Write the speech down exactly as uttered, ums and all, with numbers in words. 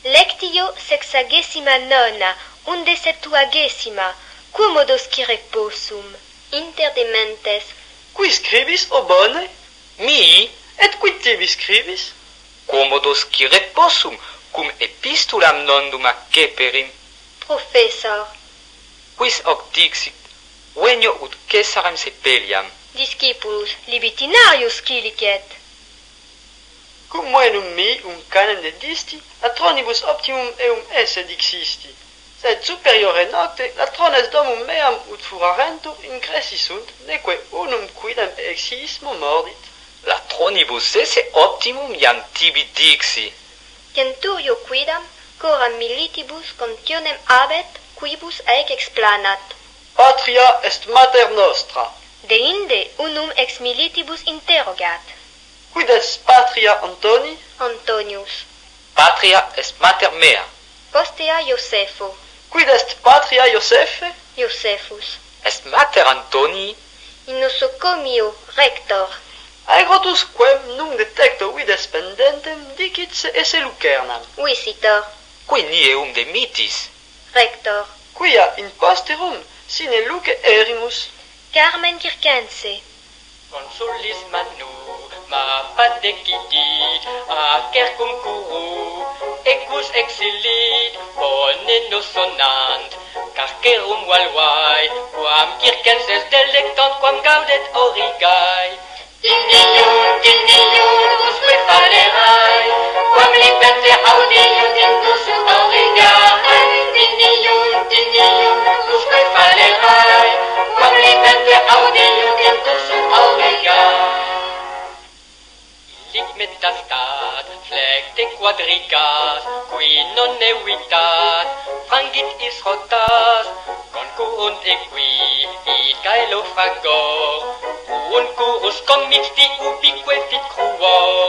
Lectio sexagesima nona, unde septuagesima, quomodo scire possum? Inter dementes. Qui scribis, o bone? Mi? Et qui tibi scribis? Quomodo scire possum, cum epistulam nondum acceperim. Professor. Quis hoc dixit, venio ut Caesarem sepeliam. Discipulus libitinarius scilicet. Cum venum mi, um canem de disti, latronibus optimum eum esse dixisti. Sed superiore nocte, latrones domum meam ut furarentur ingressi sunt, neque unum quidem exismo mordit. Latronibus esse optimum iam tibi dixi. Centurio quidam, coram militibus contionem abet, quibus ec explanat. Patria est mater nostra. Deinde unum ex militibus interrogat. Quid est patria Antoni? Antonius. Patria est mater mea. Postea Iosefo. Quid est patria Iosephe? Iosefus. Est mater Antoni? In nosocomio rector. Aegrotus quem num detecto vides pendentem dicit se esse lucernam. Visitor. Qui nie eum de mitis. Rector. Quia in posterum sine luce erimus. Carmen circense. Consulis manu, ma padecidi, acer concurru, ecus exilit, poneno sonant, carcerum valvae, quam circenses delectant, quam gaudet origae. Dignium, dignium, usque falerae, quam libente audium incus origae. Dignium, dignium, usque falerae, quam libente audium incus origae. Illic metastat, flecte quadrigas, qui non evitat, frangit is rotas, concurrunt equi, id caelo fragor, un curus commixti ubique fit cruor.